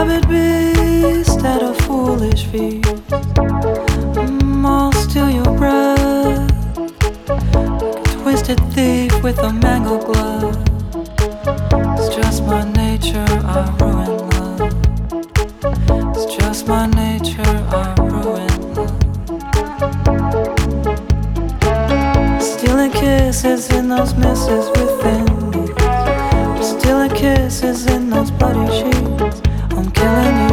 rabid beast at a foolish feast. I'll steal your breath, like a twisted thief with a mangled glove. It's just my nature, I ruin love. It's just my nature, I ruin love. Stealing kisses in those misses within me. Stealing kisses in those bloody sheets. I'm killing you.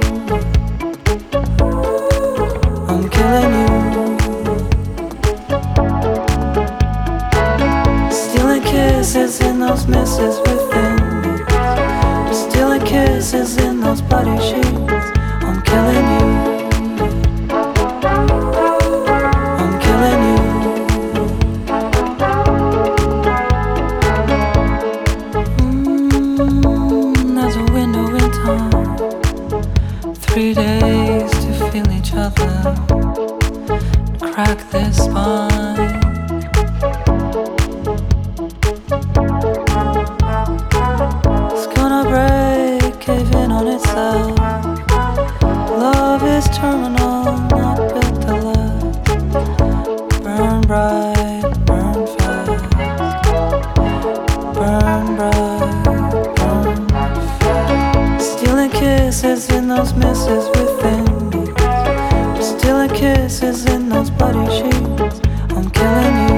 I'm killing you. Stealing kisses in those misses within me. Stealing kisses in those bloody sheets. I'm killing you. I'm killing you. There's a window in time. 3 days to feel each other, crack this spine. It's gonna break, cave in on itself. Love is terminal, not built to last. Burn bright, burn fast. Burn bright, burn fast. Stealing kisses in those misses within me. Stealing kisses in those bloody sheets. I'm killing you.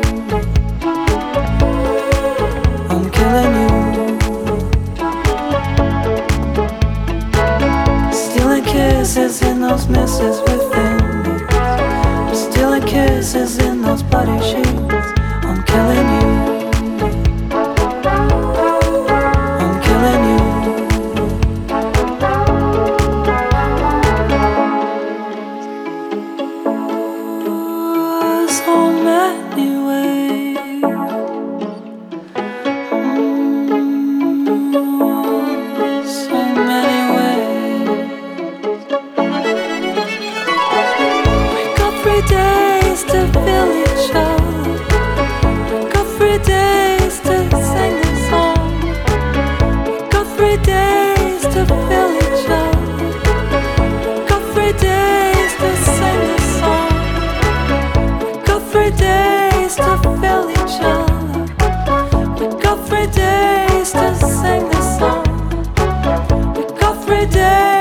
I'm killing you. Stealing kisses in those misses within me. Stealing kisses in those bloody sheets. I'm killing you. I'm killing you. So many ways. So many ways. We got 3 days to feel each other. We got 3 days to sing this song. We got 3 days to feel each other. We got 3 days to sing this song. We got 3 days to feel each other. We got 3 days to sing this song. We got 3 days.